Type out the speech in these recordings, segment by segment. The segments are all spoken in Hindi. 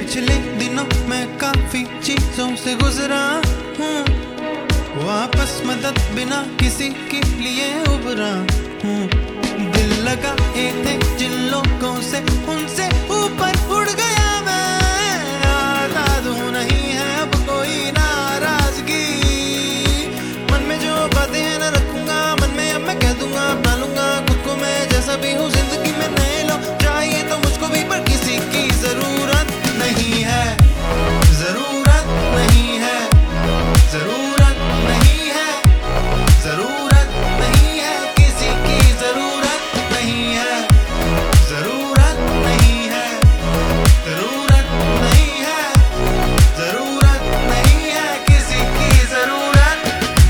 पिछले दिनों मैं काफी चीजों से गुजरा हूँ, वापस मदद बिना किसी के लिए उभरा हूँ। दिल लगाए थे जिन लोगों से उनसे ऊपर उड़ गया मैं, आजाद हूँ नहीं है अब कोई नाराजगी। मन में जो बातें हैं न रखूंगा मन में, अब मैं कह दूंगा अपना लूंगा खुद को मैं जैसा भी हूँ। जिंदगी में नए लोग चाहिए तो मुझको भी, पर किसी की जरूरत नहीं है, जरूरत नहीं है, जरूरत नहीं है, जरूरत नहीं है, किसी की जरूरत नहीं है, जरूरत नहीं है, जरूरत नहीं है, जरूरत नहीं है, किसी की जरूरत।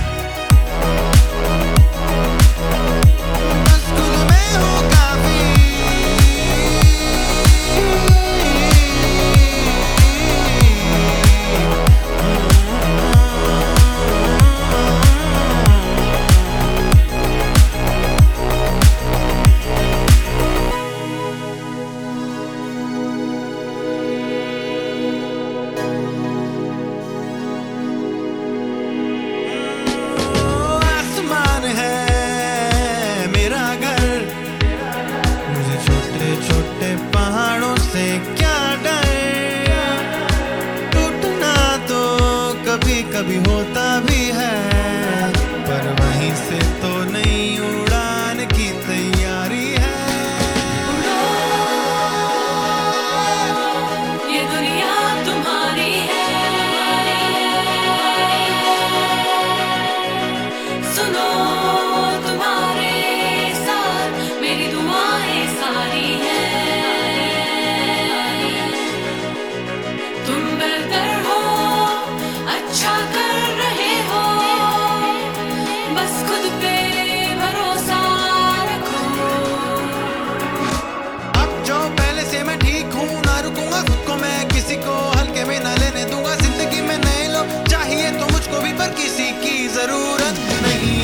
बस खुद में हूँ काफी, आसमान है मेरा घर, मुझे छोटे छोटे पहाड़ों से क्या डर। टूटना तो कभी कभी होता भी है, पर वहीं से तो नई उड़ान की तैयारी है। ये दुनिया तुम्हारी है, सुनो तुम्हारे साथ मेरी दुआएं सारी हैं। तुम बेहतर हो, अच्छा कर रहे हो, बस खुद पे भरोसा रखो। अब जो पहले से मैं ठीक हूँ, ना रुकूंगा खुद को मैं किसी को हल्के में ना लेने दूंगा। जिंदगी में नए लोग चाहिए तो मुझको भी, पर किसी की जरूरत नहीं